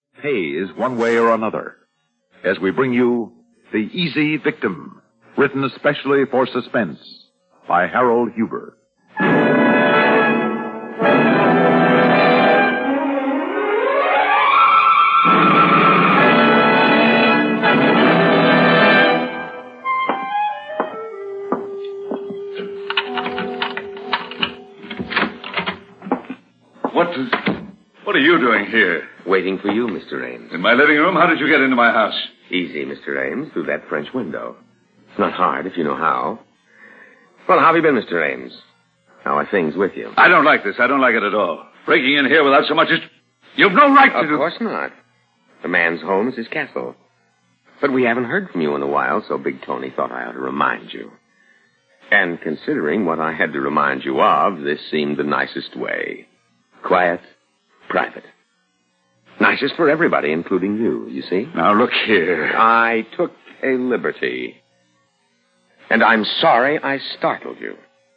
pays one way or another. As we bring you The Easy Victim, written especially for Suspense by Harold Huber. What are you doing here? Waiting for you, Mr. Ames. In my living room? How did you get into my house? Easy, Mr. Ames, through that French window. It's not hard if you know how. Well, how have you been, Mr. Ames? How are things with you? I don't like this. I don't like it at all. Breaking in here without so much as... You've no right to do... Of course not. A man's home is his castle. But we haven't heard from you in a while, so Big Tony thought I ought to remind you. And considering what I had to remind you of, this seemed the nicest way. Quiet, private. Nicest for everybody, including you see? Now, look here. I took a liberty. And I'm sorry I startled you.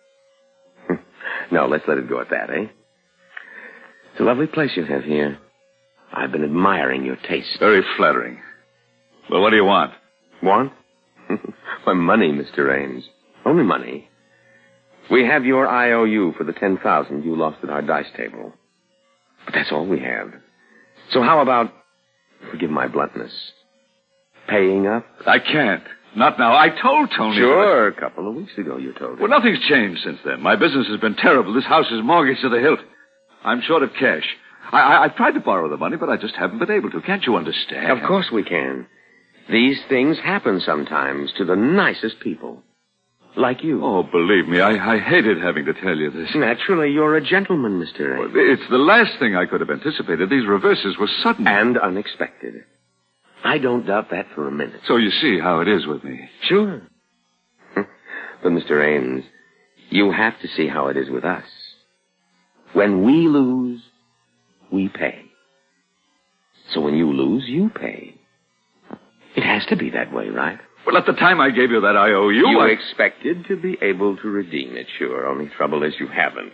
No, let's let it go at that, eh? It's a lovely place you have here. I've been admiring your taste. Very flattering. Well, what do you want? Want? Why, money, Mr. Ames. Only money. We have your IOU for the $10,000 you lost at our dice table. But that's all we have. So how about, forgive my bluntness, paying up? I can't. Not now. I told Tony. Sure, a couple of weeks ago you told him. Well, nothing's changed since then. My business has been terrible. This house is mortgaged to the hilt. I'm short of cash. I've tried to borrow the money, but I just haven't been able to. Can't you understand? Of course we can. These things happen sometimes to the nicest people. Like you. Oh, believe me, I hated having to tell you this. Naturally, you're a gentleman, Mr. Ames. Well, it's the last thing I could have anticipated. These reverses were sudden. And unexpected. I don't doubt that for a minute. So you see how it is with me. Sure. But, Mr. Ames, you have to see how it is with us. When we lose, we pay. So when you lose, you pay. It has to be that way, right? Well, at the time I gave you that IOU... You expected to be able to redeem it, sure. Only trouble is you haven't.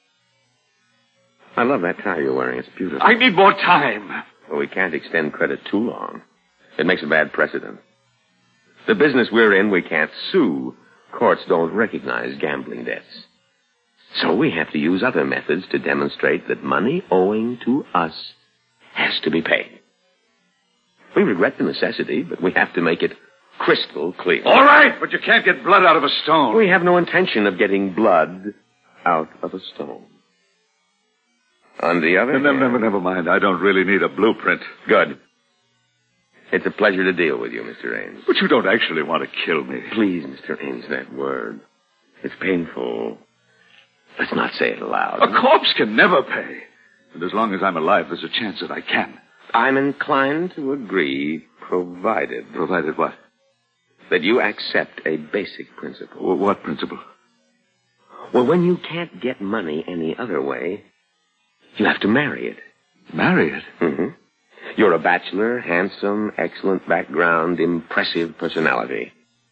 I love that tie you're wearing. It's beautiful. I need more time. Well, we can't extend credit too long. It makes a bad precedent. The business we're in, we can't sue. Courts don't recognize gambling debts. So we have to use other methods to demonstrate that money owing to us has to be paid. We regret the necessity, but we have to make it crystal clear. All right, but you can't get blood out of a stone. We have no intention of getting blood out of a stone. On the other hand... Never mind. I don't really need a blueprint. Good. It's a pleasure to deal with you, Mr. Ames. But you don't actually want to kill me. Please, Mr. Ames, that word. It's painful. Let's not say it aloud. A corpse can never pay. And as long as I'm alive, there's a chance that I can. I'm inclined to agree, provided... Provided what? That you accept a basic principle. Well, what principle? Well, when you can't get money any other way, you have to marry it. Marry it? Mm-hmm. You're a bachelor, handsome, excellent background, impressive personality.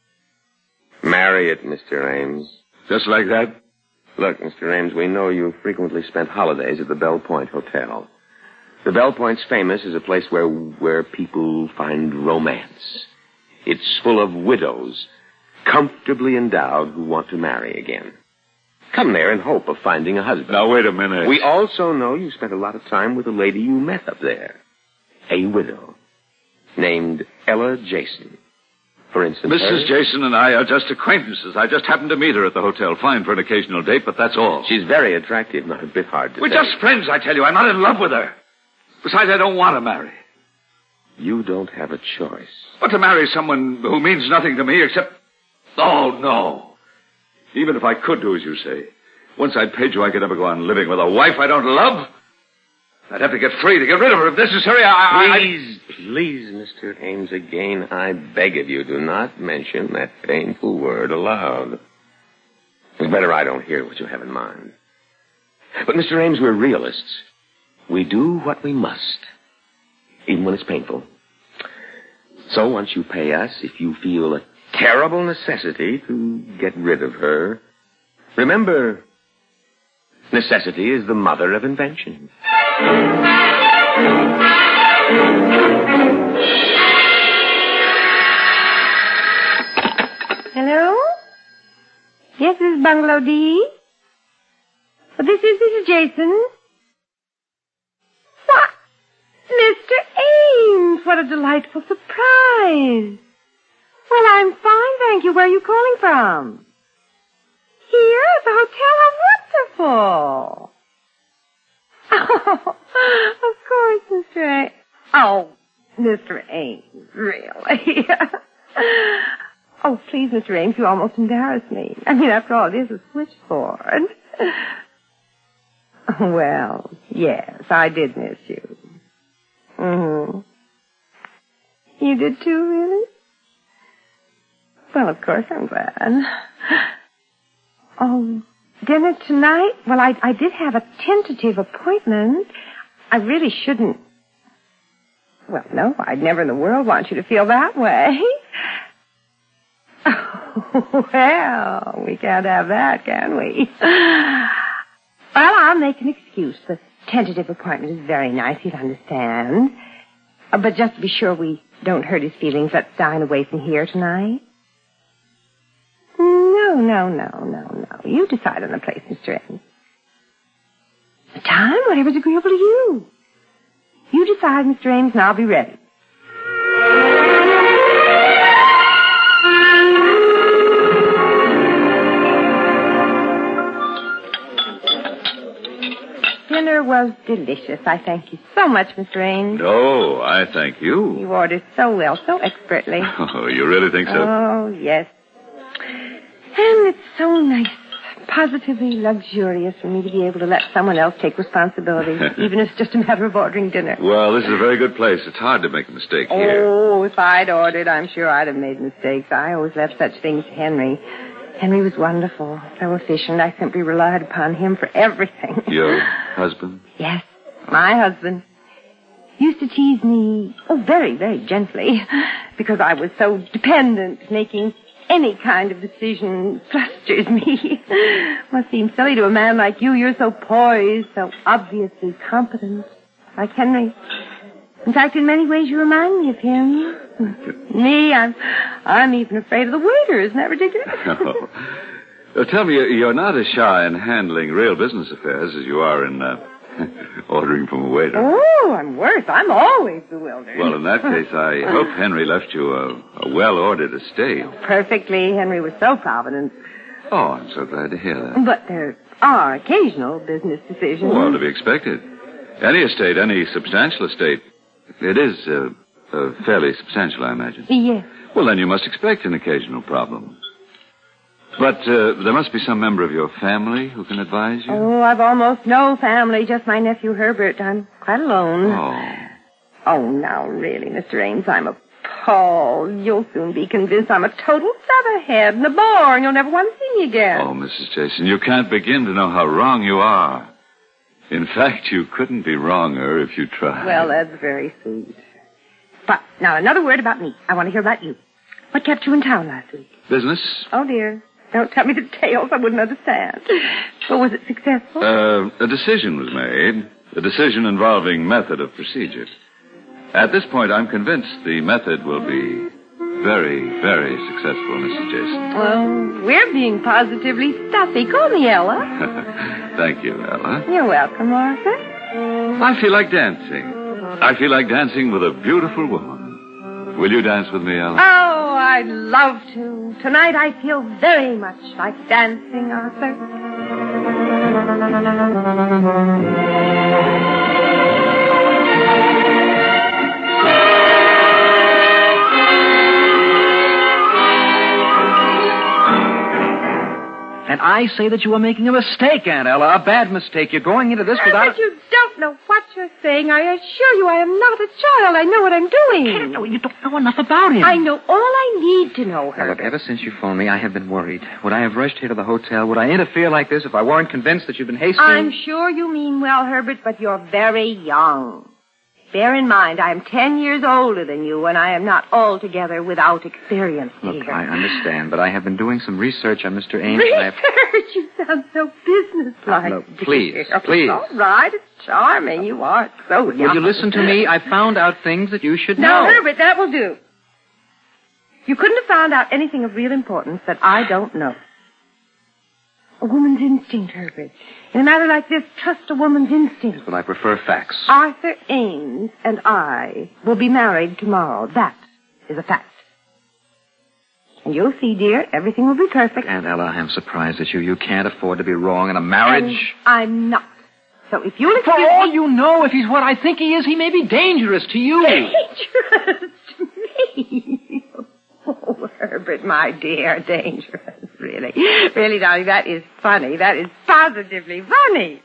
Marry it, Mr. Ames. Just like that? Look, Mr. Ames, we know you frequently spent holidays at the Bell Point Hotel. The Bell Point's famous as a place where people find romance. It's full of widows, comfortably endowed, who want to marry again. Come there in hope of finding a husband. Now, wait a minute. We also know you spent a lot of time with a lady you met up there. A widow. Named Ella Jason. For instance... Mrs. Jason and I are just acquaintances. I just happened to meet her at the hotel. Fine for an occasional date, but that's all. She's very attractive, not a bit hard to We're say. just friends, I tell you. I'm not in love with her. Besides, I don't want to marry. You don't have a choice. But to marry someone who means nothing to me except... Oh, no. Even if I could do as you say, once I'd paid you, I could never go on living with a wife I don't love. I'd have to get free to get rid of her if necessary. Please, Mr. Ames, again, I beg of you, do not mention that painful word aloud. It's better I don't hear what you have in mind. But, Mr. Ames, we're realists. We do what we must, even when it's painful. So once you pay us, if you feel a terrible necessity to get rid of her, remember, necessity is the mother of invention. Bungalow D? Well, this is Mrs. Jason. What? Mr. Ames, what a delightful surprise. Well, I'm fine, thank you. Where are you calling from? Here at the hotel? How wonderful. Oh, of course, Mr. Ames. Oh, Mr. Ames, really? Oh, please, Mr. Ames, you almost embarrass me. I mean, after all, it is a switchboard. Well, yes, I did miss you. Mm-hmm. You did too, really? Well, of course I'm glad. Oh, dinner tonight? Well, I did have a tentative appointment. I really shouldn't. Well, no, I'd never in the world want you to feel that way. Oh, well, we can't have that, can we? Well, I'll make an excuse. The tentative appointment is very nice, you'd understand. But just to be sure we don't hurt his feelings, let's dine away from here tonight. No. You decide on the place, Mr. Ames. The time, whatever's agreeable to you. You decide, Mr. Ames, and I'll be ready. Dinner was delicious. I thank you so much, Mr. Ames. No, I thank you. You ordered so well, so expertly. Oh, you really think so? Oh, yes. And it's so nice, positively luxurious for me to be able to let someone else take responsibility, even if it's just a matter of ordering dinner. Well, this is a very good place. It's hard to make a mistake here. Oh, if I'd ordered, I'm sure I'd have made mistakes. I always left such things to Henry. Henry was wonderful, so efficient. I simply relied upon him for everything. Your husband? Yes, my husband. Used to tease me, very, very gently, because I was so dependent, making any kind of decision flusters me. Must seem silly to a man like you. You're so poised, so obviously competent. Like Henry. In fact, in many ways, you remind me of him. Me, I'm even afraid of the waiter. Isn't that ridiculous? Oh. Tell me, you're not as shy in handling real business affairs as you are in ordering from a waiter. Oh, I'm worse. I'm always bewildered. Well, in that case, I hope Henry left you a well-ordered estate. Perfectly. Henry was so provident. Oh, I'm so glad to hear that. But there are occasional business decisions. Well, to be expected. Any estate, any substantial estate, it is fairly substantial, I imagine. Yes. Well, then you must expect an occasional problem. But there must be some member of your family who can advise you. Oh, I've almost no family, just my nephew Herbert. I'm quite alone. Oh, now, really, Mr. Ames, I'm appalled. You'll soon be convinced I'm a total featherhead and a bore, and you'll never want to see me again. Oh, Mrs. Jason, you can't begin to know how wrong you are. In fact, you couldn't be wronger if you tried. Well, that's very sweet. But, now, another word about me. I want to hear about you. What kept you in town last week? Business? Oh, dear. Don't tell me the tales. I wouldn't understand. But was it successful? A decision was made. A decision involving method of procedure. At this point, I'm convinced the method will be very, very successful, Mrs. Jason. Well, we're being positively stuffy. Call me Ella. Thank you, Ella. You're welcome, Arthur. I feel like dancing. I feel like dancing with a beautiful woman. Will you dance with me, Ella? Oh, I'd love to. Tonight I feel very much like dancing, Arthur. And I say that you are making a mistake, Aunt Ella, a bad mistake. You're going into this without... But you don't know what you're saying. I assure you I am not a child. I know what I'm doing. You don't know enough about him. I know all I need to know, Now, Herbert. look, ever since you phoned me, I have been worried. Would I have rushed here to the hotel? Would I interfere like this if I weren't convinced that you'd been hasty? I'm sure you mean well, Herbert, but you're very young. Bear in mind, I am 10 years older than you, and I am not altogether without experience Look, here. I understand, but I have been doing some research on Mr. Ames. Research? You sound so businesslike. No, please, dear. please. All right, it's charming. You are so young. Will you listen to me? I found out things that you should Now, know. Herbert, that will do. You couldn't have found out anything of real importance that I don't know. A woman's instinct, Herbert. In a matter like this, trust a woman's instinct. But I prefer facts. Arthur Ames and I will be married tomorrow. That is a fact. And you'll see, dear, everything will be perfect. Aunt Ella, I'm surprised at you. You can't afford to be wrong in a marriage. And I'm not. So if you'll For excuse all me... you know, if he's what I think he is, he may be dangerous to you. Dangerous to me? Oh, Herbert, my dear, dangerous. Really. Really, darling, that is funny. That is positively funny.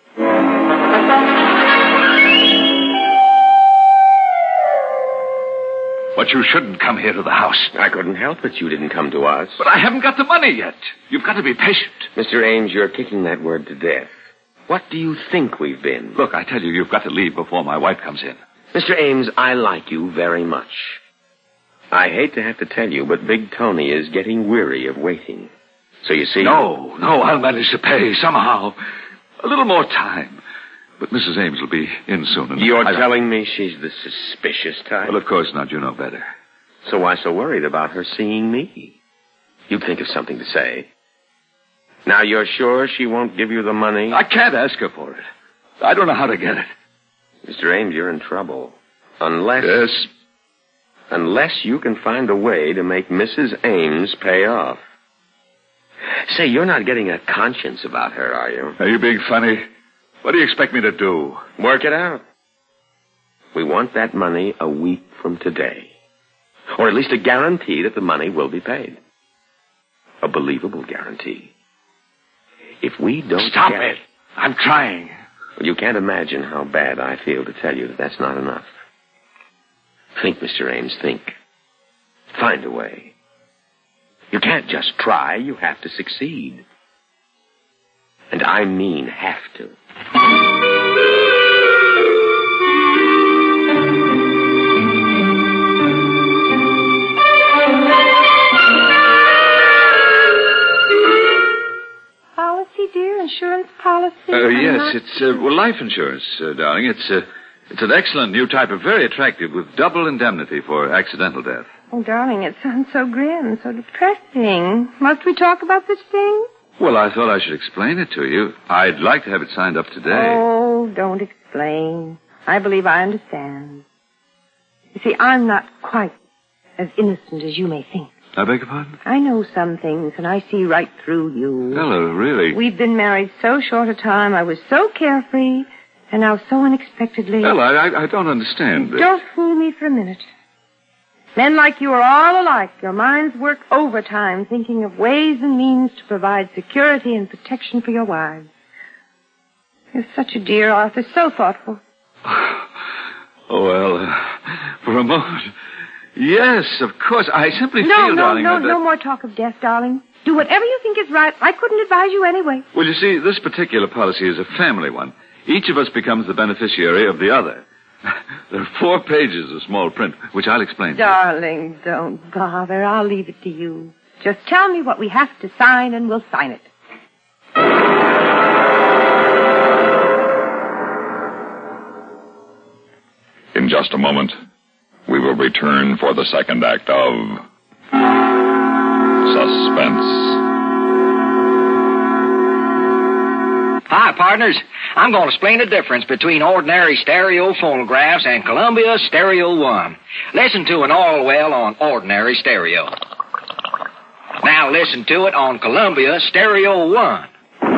But you shouldn't come here to the house. I couldn't help it. You didn't come to us. But I haven't got the money yet. You've got to be patient. Mr. Ames, you're kicking that word to death. What do you think we've been? Look, I tell you, you've got to leave before my wife comes in. Mr. Ames, I like you very much. I hate to have to tell you, but Big Tony is getting weary of waiting. So you see... No, I'll manage to pay somehow. A little more time. But Mrs. Ames will be in soon. And You're telling me she's the suspicious type? Well, of course not. You know better. So why so worried about her seeing me? You'd think of something to say. Now, you're sure she won't give you the money? I can't ask her for it. I don't know how to get it. Mr. Ames, you're in trouble. Unless... Yes. Unless you can find a way to make Mrs. Ames pay off. Say, you're not getting a conscience about her, are you? Are you being funny? What do you expect me to do? Work it out. We want that money a week from today. Or at least a guarantee that the money will be paid. A believable guarantee. If we don't Stop get it. I'm trying. Well, you can't imagine how bad I feel to tell you that that's not enough. Think, Mr. Ames, think. Find a way. You can't just try. You have to succeed. And I mean have to. Policy, dear? Insurance policy? Yes, it's life insurance, darling. It's an excellent new type of very attractive with double indemnity for accidental death. Oh, darling, it sounds so grim, so depressing. Must we talk about this thing? Well, I thought I should explain it to you. I'd like to have it signed up today. Oh, don't explain. I believe I understand. You see, I'm not quite as innocent as you may think. I beg your pardon? I know some things, and I see right through you. Ella, really? We've been married so short a time. I was so carefree, and now so unexpectedly... Ella, I don't understand. Don't fool me for a minute. Men like you are all alike. Your minds work overtime, thinking of ways and means to provide security and protection for your wives. You're such a dear, Arthur, so thoughtful. Oh, well, for a moment... Yes, of course. I simply feel, darling... No more talk of death, darling. Do whatever you think is right. I couldn't advise you anyway. Well, you see, this particular policy is a family one. Each of us becomes the beneficiary of the other. There are 4 pages of small print, which I'll explain to you. Darling, don't bother. I'll leave it to you. Just tell me what we have to sign, and we'll sign it. In just a moment, we will return for the second act of Suspense. Hi, partners. I'm going to explain the difference between ordinary stereo phonographs and Columbia Stereo 1. Listen to an oil well on ordinary stereo. Now listen to it on Columbia Stereo 1.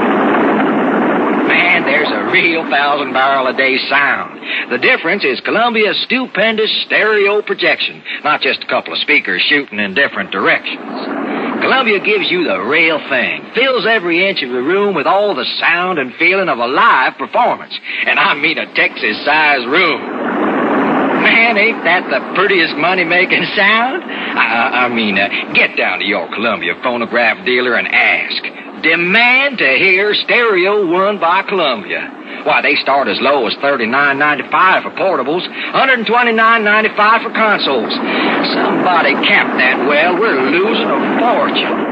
Man, there's a real 1,000-barrel-a-day sound. The difference is Columbia's stupendous stereo projection, not just a couple of speakers shooting in different directions. Columbia gives you the real thing, fills every inch of the room with all the sound and feeling of a live performance. And I mean a Texas-sized room. Man, ain't that the prettiest money-making sound? Get down to your Columbia phonograph dealer and ask. Demand to hear Stereo 1 by Columbia. Why, they start as low as $39.95 for portables, $129.95 for consoles. Somebody capped that well. We're losing a fortune.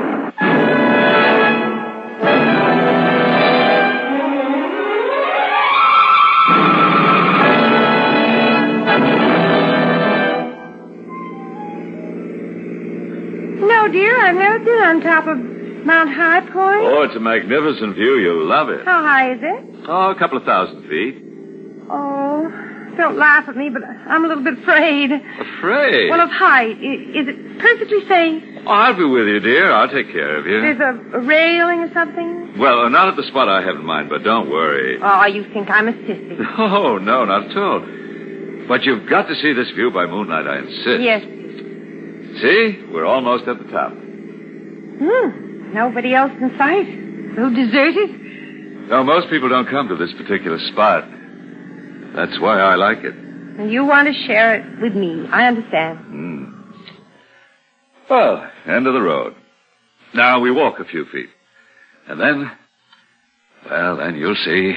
No, dear, I've never been on top of Mount High Point? Oh, it's a magnificent view. You'll love it. How high is it? Oh, a couple of 1,000 feet. Oh, don't laugh at me, but I'm a little bit afraid. Afraid? Well, of height. Is it perfectly safe? Oh, I'll be with you, dear. I'll take care of you. There's a railing or something? Well, not at the spot I have in mind, but don't worry. Oh, you think I'm a sissy. Oh, no, not at all. But you've got to see this view by moonlight, I insist. Yes. See? We're almost at the top. Nobody else in sight. So deserted. No, most people don't come to this particular spot. That's why I like it. And you want to share it with me. I understand. Well, end of the road. Now we walk a few feet. And then, well, then you'll see.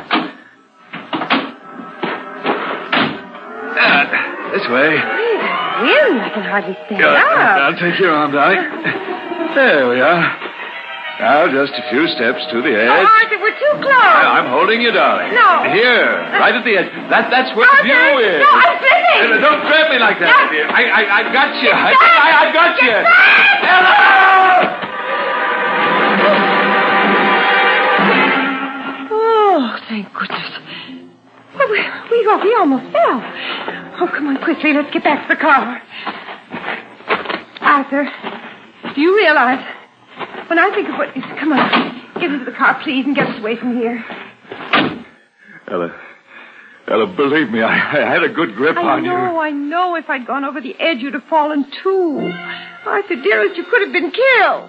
This way. Wind, I can hardly stand up. I'll take your arm, darling. There we are. Now, just a few steps to the edge. Oh, Arthur, we're too close. I'm holding you, darling. No. Here, right at the edge. That's where the view is. No, I'm slipping. Don't grab me like that, No. dear. I've got you. I got you. Oh, thank goodness. Well, we almost fell. Oh, come on, quickly. Let's get back to the car. Arthur, do you realize... When I think of what... Come on. Get into the car, please, and get us away from here. Ella, believe me, I had a good grip on you. I know. If I'd gone over the edge, you'd have fallen, too. Arthur, dearest, you could have been killed.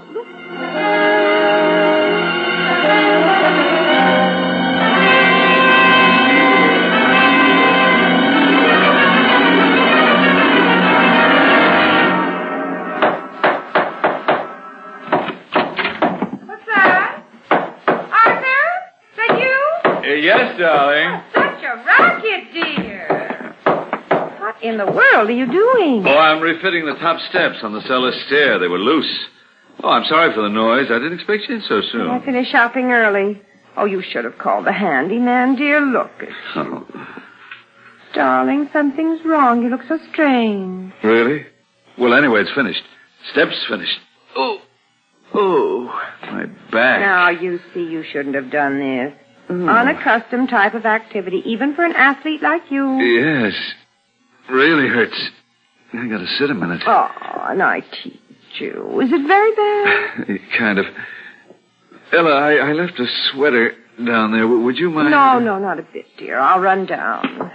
Yes, darling. Such a rocket, dear. What in the world are you doing? Oh, I'm refitting the top steps on the cellar stair. They were loose. Oh, I'm sorry for the noise. I didn't expect you in so soon. I finished shopping early. Oh, you should have called the handyman, dear. Look at you. Darling, something's wrong. You look so strange. Really? Well, anyway, it's finished. Steps finished. Oh, my back. Now, you see, you shouldn't have done this. Unaccustomed type of activity, even for an athlete like you. Yes. Really hurts. I gotta sit a minute. Oh, and I teach you. Is it very bad? Kind of. Ella, I left a sweater down there. Would you mind? No, not a bit, dear. I'll run down.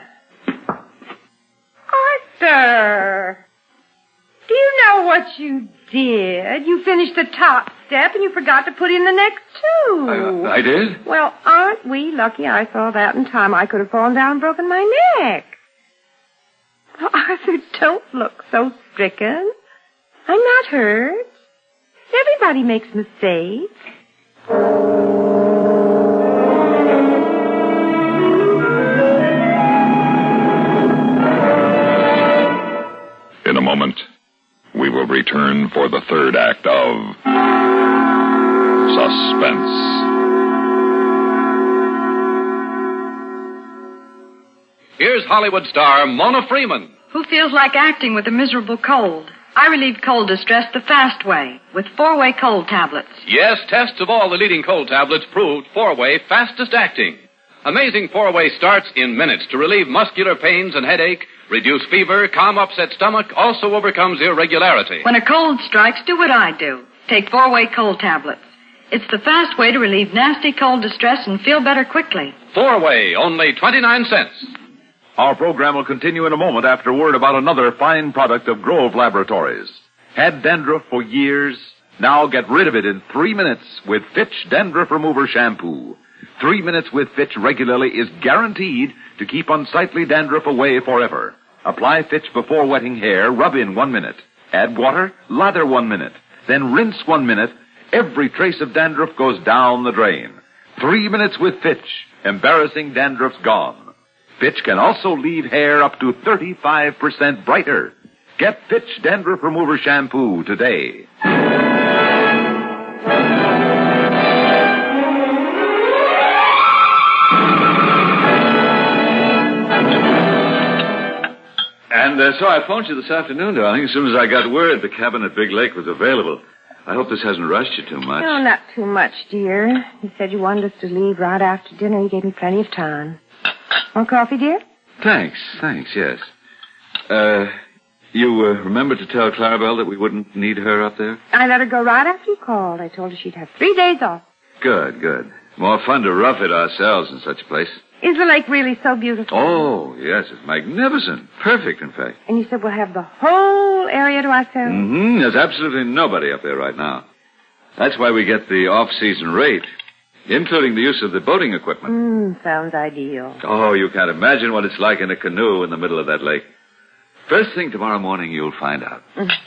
Arthur! Do you know what you did? You finished the top step and you forgot to put in the next two. I did? Well, aren't we lucky I saw that in time? I could have fallen down and broken my neck. Oh, Arthur, don't look so stricken. I'm not hurt. Everybody makes mistakes. In a moment, we will return for the third act of Suspense. Here's Hollywood star Mona Freeman. Who feels like acting with a miserable cold? I relieve cold distress the fast way with 4-way cold tablets. Yes, tests of all the leading cold tablets proved 4-way fastest acting. Amazing 4-way starts in minutes to relieve muscular pains and headache, reduce fever, calm upset stomach, also overcomes irregularity. When a cold strikes, do what I do. Take 4-way cold tablets. It's the fast way to relieve nasty cold distress and feel better quickly. 4-way, only 29 cents. Our program will continue in a moment after word about another fine product of Grove Laboratories. Had dandruff for years? Now get rid of it in 3 minutes with Fitch Dandruff Remover Shampoo. 3 minutes with Fitch regularly is guaranteed to keep unsightly dandruff away forever. Apply Fitch before wetting hair, rub in 1 minute. Add water, lather 1 minute. Then rinse 1 minute. Every trace of dandruff goes down the drain. 3 minutes with Fitch. Embarrassing dandruff's gone. Fitch can also leave hair up to 35% brighter. Get Fitch Dandruff Remover Shampoo today. And so I phoned you this afternoon, darling, as soon as I got word the cabin at Big Lake was available. I hope this hasn't rushed you too much. No, not too much, dear. You said you wanted us to leave right after dinner. You gave me plenty of time. Want coffee, dear? Thanks, yes. You remembered to tell Clarabelle that we wouldn't need her up there? I let her go right after you called. I told her she'd have 3 days off. Good. More fun to rough it ourselves in such a place. Is the lake really so beautiful? Oh, yes, it's magnificent. Perfect, in fact. And you said we'll have the whole area to ourselves? Mm-hmm. There's absolutely nobody up there right now. That's why we get the off-season rate, including the use of the boating equipment. Sounds ideal. Oh, you can't imagine what it's like in a canoe in the middle of that lake. First thing tomorrow morning, you'll find out.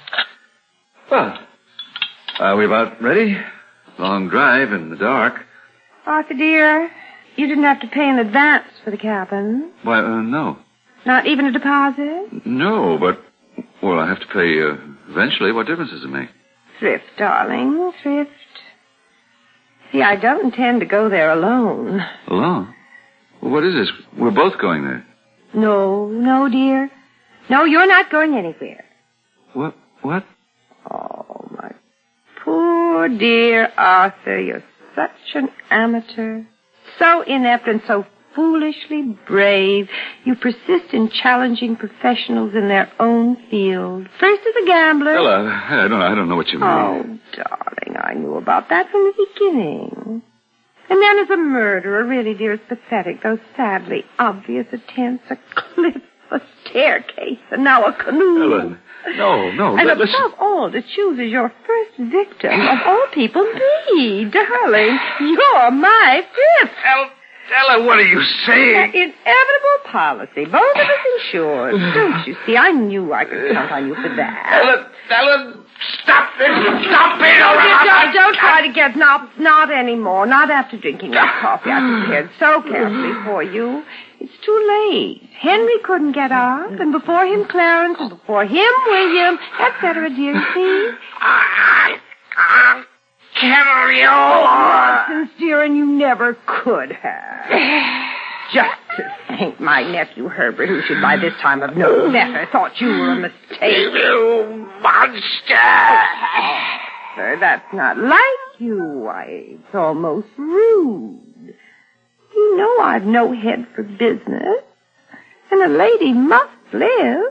Well, are we about ready? Long drive in the dark. Arthur, dear, you didn't have to pay in advance for the cabin. Why, no. Not even a deposit? No, but, well, I have to pay eventually. What difference does it make? Thrift, darling, thrift. See, I don't intend to go there alone. Alone? Well, what is this? We're both going there. No, dear. No, you're not going anywhere. What? Oh, my poor dear Arthur, you're such an amateur. So inept and so foolishly brave. You persist in challenging professionals in their own field. First as a gambler. Ella, I don't know what you mean. Oh, darling, I knew about that from the beginning. And then as a murderer, really, dear, it's pathetic. Those sadly obvious attempts, a cliff, a staircase, and now a canoe. Ella, no. And Listen. above all, to choose as your first victim, of all people, me. Darling, you're my fifth. Ella, what are you saying? Inevitable policy. Both of us insured. Don't you see? I knew I could count on you for that. Ella, stop it! Don't try to get not anymore. Not after drinking that coffee I prepared so carefully for you. It's too late. Henry couldn't get up, and before him Clarence, and before him William, etc., dear, see? I can't kill you. Nonsense, dear, and you never could have. Just to think my nephew Herbert, who should by this time have known better, thought you were a mistake. You monster! Sir, that's not like you. Why, it's almost rude. You know I've no head for business, and a lady must live.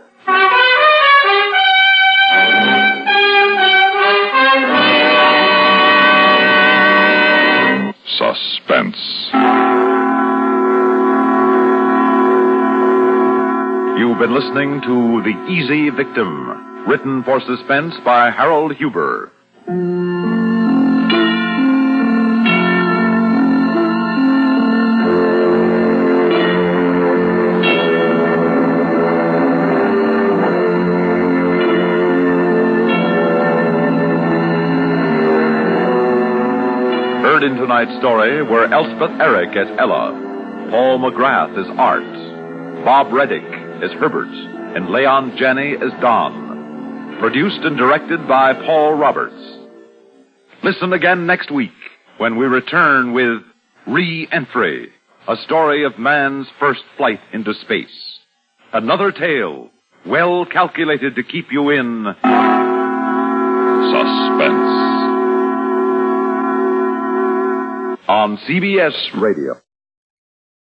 Suspense. You've been listening to The Easy Victim, written for suspense by Harold Huber. Heard in tonight's story were Elspeth Eric as Ella, Paul McGrath as Art, Bob Reddick as Herbert, and Leon Janney as Don. Produced and directed by Paul Roberts. Listen again next week when we return with Re-Entry, a story of man's first flight into space. Another tale well calculated to keep you in Suspense. on CBS Radio.